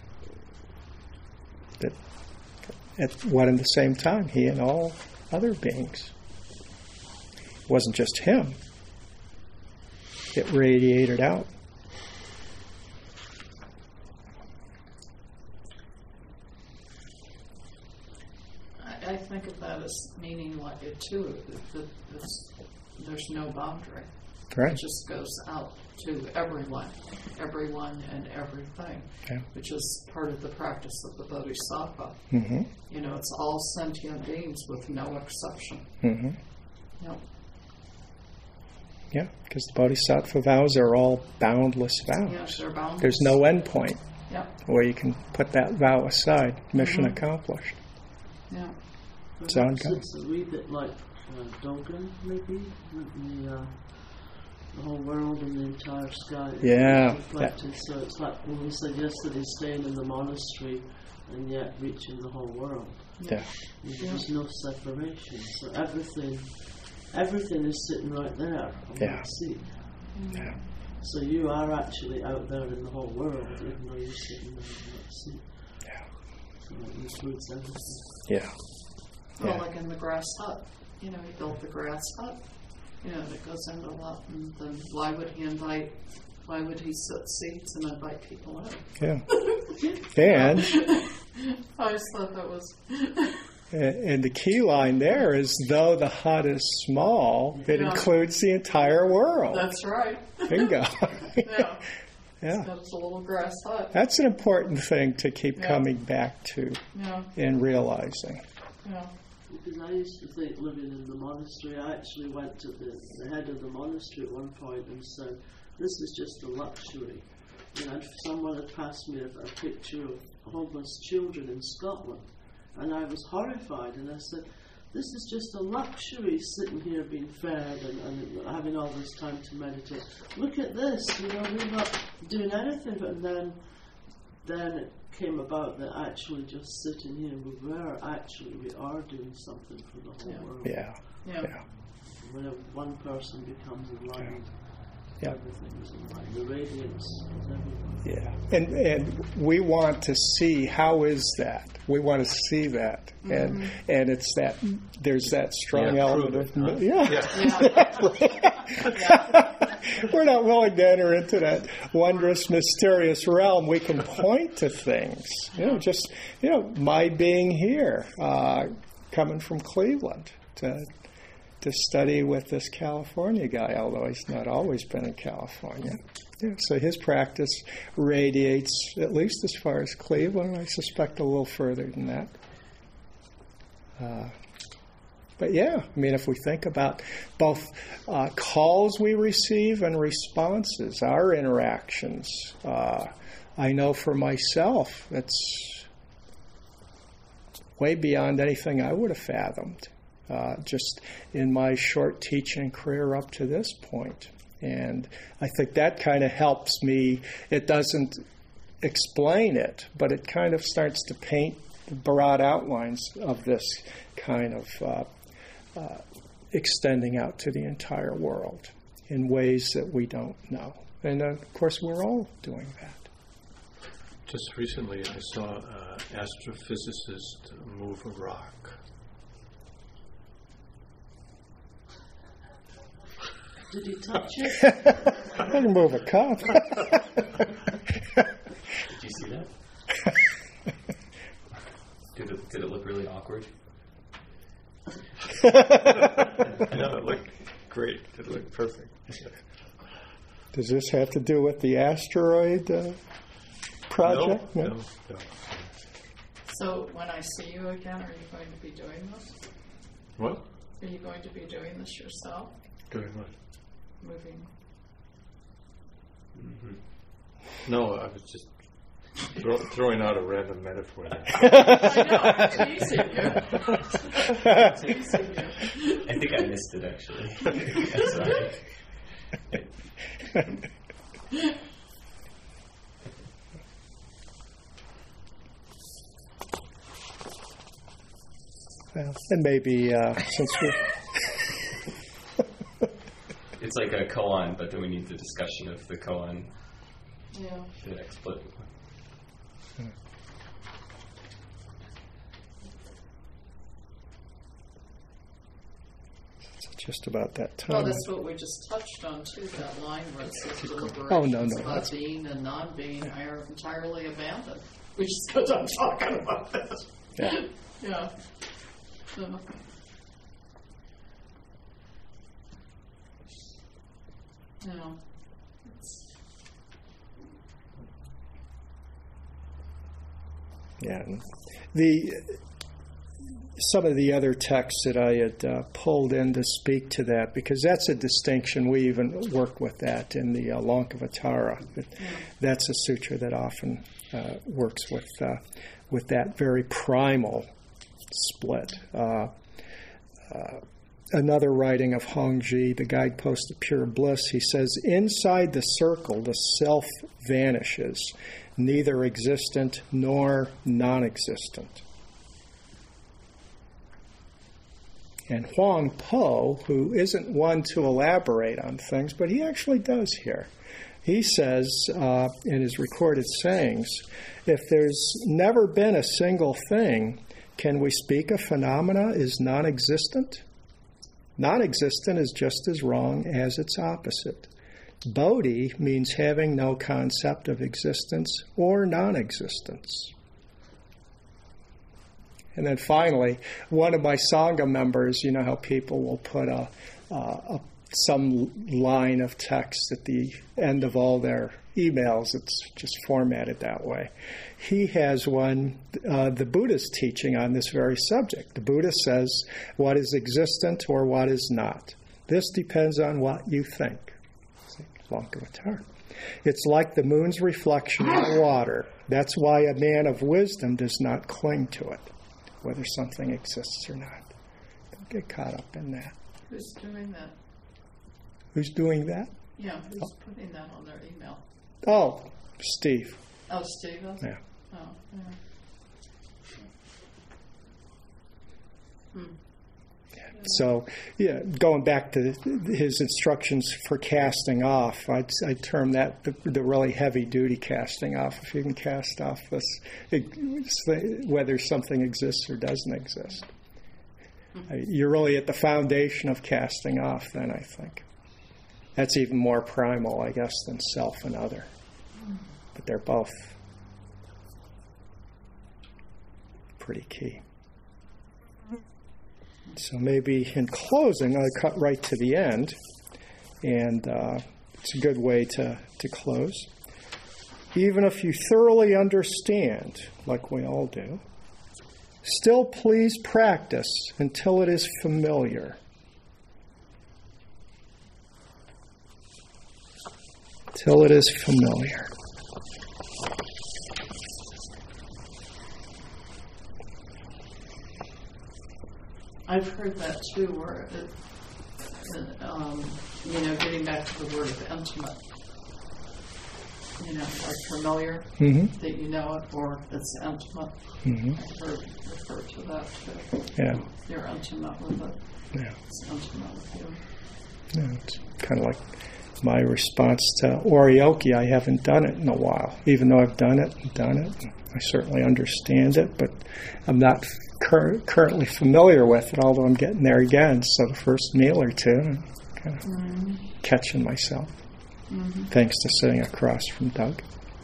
That at one and the same time, he and all other beings. It wasn't just him. It radiated out. I think of that as meaning like it too. That it's, there's no boundary. Right. It just goes out to everyone, everyone and everything, Yeah. which is part of the practice of the Bodhisattva. Mm-hmm. You know, it's all sentient beings with no exception. Mm-hmm. You know, Yeah, because the Bodhisattva vows are all boundless vows. yeah, they're boundless. There's no end point Yeah, where you can put that vow aside. Mission Mhm. accomplished. yeah. It's Perhaps ongoing. it's a wee bit like uh, Dogen, maybe, with the, uh, the whole world and the entire sky. Yeah, Reflected. So it's like when we said yesterday, staying in the monastery and yet reaching the whole world. Yeah. There's no separation. So everything, everything is sitting right there on Yeah. that seat. Yeah. So you are actually out there in the whole world, even though you're sitting there in that seat. Yeah. So that includes everything. Yeah. Well, Yeah. like in the grass hut, you know, he built the grass hut, you know, that goes into a lot, and then why would he invite, why would he sit seats and invite people in? Yeah. And I always thought that was, and the key line there is, though the hut is small, it Yeah. includes the entire world. that's right. Bingo. Yeah, Yeah. that's a little grass hut. That's an important thing to keep Yeah. coming back to Yeah, and realizing. yeah. Because I used to think living in the monastery, I actually went to the, the head of the monastery at one point and said, this is just a luxury. And I'd, someone had passed me a, a picture of homeless children in Scotland, and I was horrified, and I said, this is just a luxury, sitting here being fed and, and having all this time to meditate. Look at this, you know, we're not doing anything. But then, then it came about that actually just sitting here, we were actually, we are doing something for the whole Yeah. world. Yeah. Yeah. Yeah. When one person becomes enlightened, Yeah. everything is enlightened. The radiance is everywhere. Yeah, and and we want to see, how is that? We want to see that, and and it's that there's that strong Yeah, element prove of it, huh? yeah. We're not willing to enter into that wondrous, mysterious realm. We can point to things, you know, just you know, my being here, uh, coming from Cleveland to to study with this California guy, although he's not always been in California. Yeah, so his practice radiates, at least as far as Cleveland, I suspect a little further than that. Uh, but yeah, I mean, if we think about both uh, calls we receive and responses, our interactions, uh, I know for myself, it's way beyond anything I would have fathomed, uh, just in my short teaching career up to this point. And I think that kind of helps me. It doesn't explain it, but it kind of starts to paint the broad outlines of this kind of uh, uh, extending out to the entire world in ways that we don't know. And uh, of course, we're all doing that. Just recently, I saw an astrophysicist move a rock. Did he touch it? I can move a cup. Did you see that? Did it, did it look really awkward? No, it looked great. It looked perfect. Does this have to do with the asteroid uh, project? No, no, no. So when I see you again, are you going to be doing this? What? Are you going to be doing this yourself? Doing what? Moving? Mm-hmm. No, I was just throw, throwing out a random metaphor there. I know, I'm teasing you. I'm teasing you. I think I missed it, actually. I'm sorry. Well, and maybe uh, since we It's like a koan, but then we need the discussion of the koan, Yeah. the explicit one. it's just about that time. Well, that's what we just touched on too. That line where it says deliberations Oh, no, no, about that's- being and non-being are entirely abandoned. We just got done talking about that. Yeah. Yeah. So, you know, it's, Yeah. and The some of the other texts that I had uh, pulled in to speak to that, because that's a distinction. We even work with that in the uh, Lankavatara. That's a sutra that often uh, works with uh, with that very primal split. Uh, uh, another writing of Hongzhi, The Guidepost of Pure Bliss, he says, inside the circle, the self vanishes, neither existent nor non-existent. And Huang Po, who isn't one to elaborate on things, but he actually does here. He says uh, in his recorded sayings, if there's never been a single thing, can we speak of phenomena as non-existent? Non-existent is just as wrong as its opposite. Bodhi means having no concept of existence or non-existence. And then finally, one of my Sangha members, you know how people will put a, uh, a some line of text at the end of all their emails. It's just formatted that way. He has one, uh, the Buddha's teaching on this very subject. The Buddha says what is existent or what is not. This depends on what you think. Lankavatara. It's like the moon's reflection in the water. That's why a man of wisdom does not cling to it, whether something exists or not. Don't get caught up in that. Who's doing that? Who's doing that? Yeah, who's oh. putting that on their email? Oh, Steve. Oh, Steve? Is? Yeah. Oh, yeah. Hmm. So, yeah, going back to his instructions for casting off, I'd, I'd term that the, the really heavy-duty casting off. If you can cast off this, it, whether something exists or doesn't exist. Mm-hmm. You're really at the foundation of casting off then, I think. That's even more primal, I guess, than self and other. Mm-hmm. But they're both pretty key. So maybe in closing, I'll cut right to the end, and uh, it's a good way to, to close. Even if you thoroughly understand, like we all do, still please practice until it is familiar. Till it is familiar. I've heard that too, where it, it, um, you know, getting back to the word of intimate, you know, like familiar, mm-hmm. that you know it, or it's intimate. Mm-hmm. I've heard referred to that too. Yeah. You're intimate with it. Yeah. It's intimate with you. Yeah, it's kind of like my response to Orioki. I haven't done it in a while, even though I've done it and done it. I certainly understand it, but I'm not cur- currently familiar with it, although I'm getting there again. So the first meal or two, I'm kind of mm-hmm. catching myself, mm-hmm. thanks to sitting across from Doug.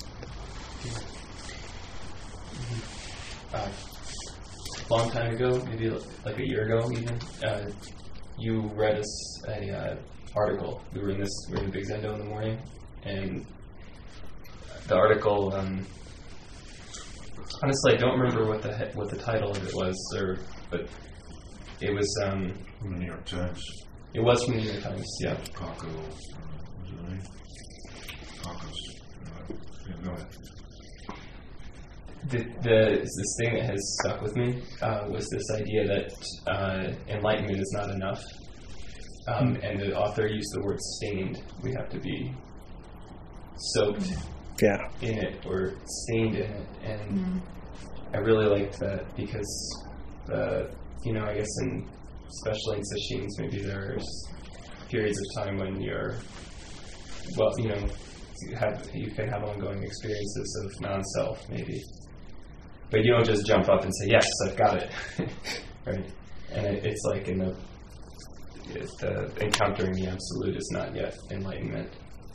Uh, a long time ago, maybe like a year ago even, uh, you read us a uh, article. We were in this, we were in Big Zendo in the morning, and the article, um, honestly, I don't remember what the what the title of it was, or but it was um, from the New York Times. It was from the New York Times, yeah. Paco, uh, was it name? Pacos. Uh, yeah, go ahead. The, the this thing that has stuck with me uh, was this idea that uh, enlightenment is not enough, um, mm. and the author used the word stained. We have to be soaked. Yeah. in it or stained in it, and mm. I really liked that because the you know I guess in especially in sesshins maybe there's periods of time when you're well you know you have you can have ongoing experiences of non-self maybe, but you don't just jump up and say yes I've got it right, and it, it's like in the, the encountering the absolute is not yet enlightenment.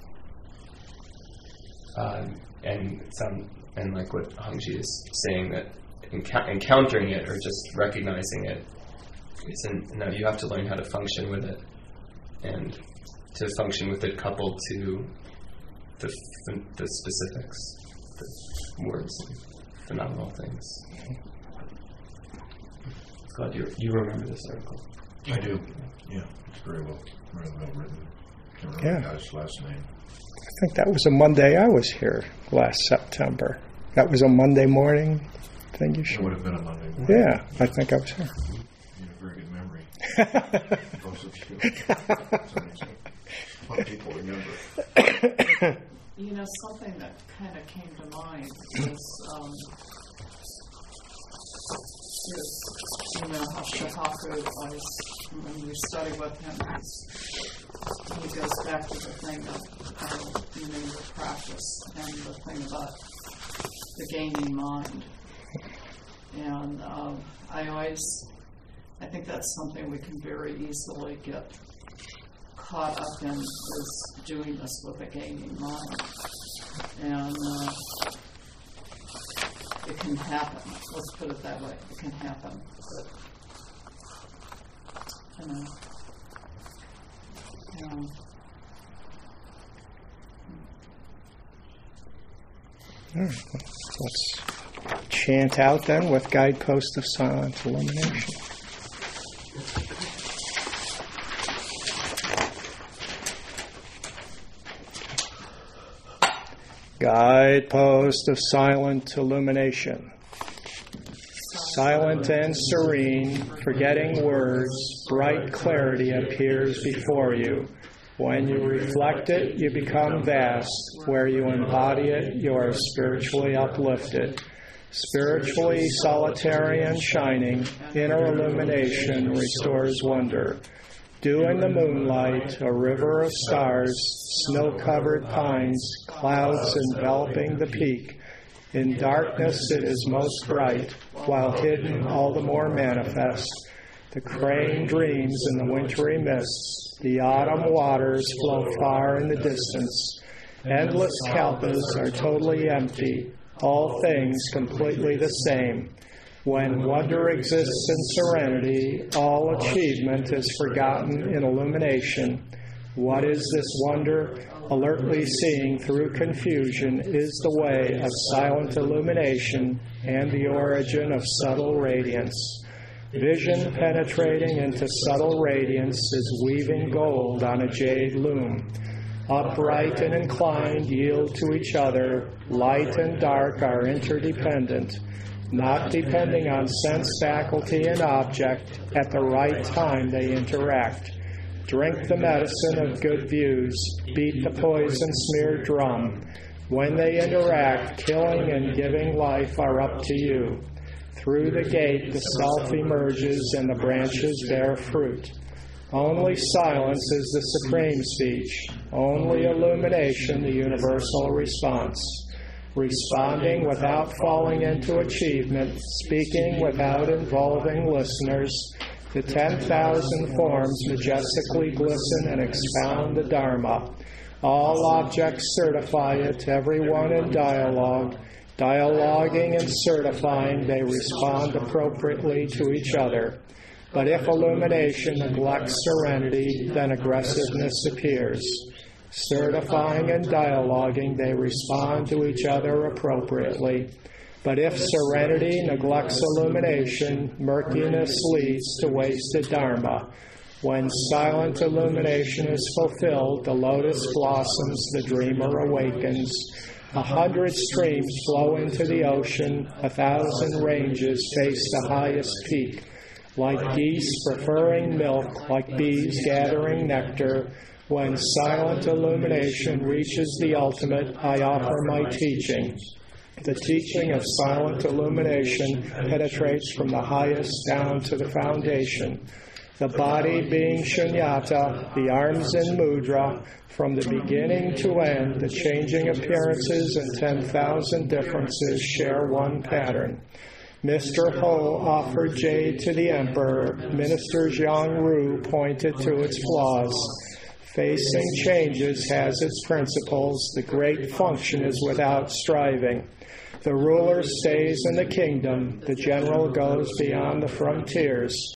Um, and some, and like what Hongzhi is saying, that enc- encountering it or just recognizing it isn't. No, you have to learn how to function with it, and to function with it coupled to the f- the specifics, the words, and phenomenal things. Glad you you remember this article. I do. Yeah, it's very well, very well written. I can't remember Yeah. the guy's last name. I think that was a Monday I was here last September. That was a Monday morning, think you It should. would have been a Monday morning. Yeah, I think I was here. You have a very good memory. Both of you. So a lot of people remember. You know, something that kind of came to mind is, um, is you know, how Shohaku always, when you study with him, he's, he goes back to the thing of, um, you know, your practice and the thing about the gaining mind. And um, I always, I think that's something we can very easily get caught up in, is doing this with a gaining mind. And uh, it can happen. Let's put it that way. It can happen. But, you know, um, All right, let's chant out then with Guidepost of Silent Illumination. Guidepost of Silent Illumination. Silent and serene, forgetting words, bright clarity appears before you. When you reflect it, you become vast. Where you embody it, you are spiritually uplifted. Spiritually solitary and shining, inner illumination restores wonder. Dew in the moonlight, a river of stars, snow-covered pines, clouds enveloping the peak. In darkness it is most bright, while hidden all the more manifest. The crane dreams in the wintry mists. The autumn waters flow far in the distance. Endless kalpas are totally empty, all things completely the same. When wonder exists in serenity, all achievement is forgotten in illumination. What is this wonder? Alertly seeing through confusion is the way of silent illumination and the origin of subtle radiance. Vision penetrating into subtle radiance is weaving gold on a jade loom. Upright and inclined yield to each other. Light and dark are interdependent, not depending on sense faculty and object. At the right time they interact. Drink the medicine of good views. Beat the poison-smeared drum. When they interact, killing and giving life are up to you. Through the gate, the self emerges and the branches bear fruit. Only silence is the supreme speech. Only illumination, the universal response. Responding without falling into achievement, speaking without involving listeners. The ten thousand forms majestically glisten and expound the Dharma. All objects certify it, everyone in dialogue. Dialoguing and certifying, they respond appropriately to each other. But if illumination neglects serenity, then aggressiveness appears. Certifying and dialoguing, they respond to each other appropriately. But if serenity neglects illumination, murkiness leads to wasted dharma. When silent illumination is fulfilled, the lotus blossoms, the dreamer awakens. A hundred streams flow into the ocean, a thousand ranges face the highest peak. Like geese preferring milk, like bees gathering nectar, when silent illumination reaches the ultimate, I offer my teaching. The teaching of silent illumination penetrates from the highest down to the foundation. The body being shunyata, the arms in mudra, from the beginning to end, the changing appearances and ten thousand differences share one pattern. Mister Ho offered jade to the emperor. Minister Zhang Ru pointed to its flaws. Facing changes has its principles. The great function is without striving. The ruler stays in the kingdom. The general goes beyond the frontiers.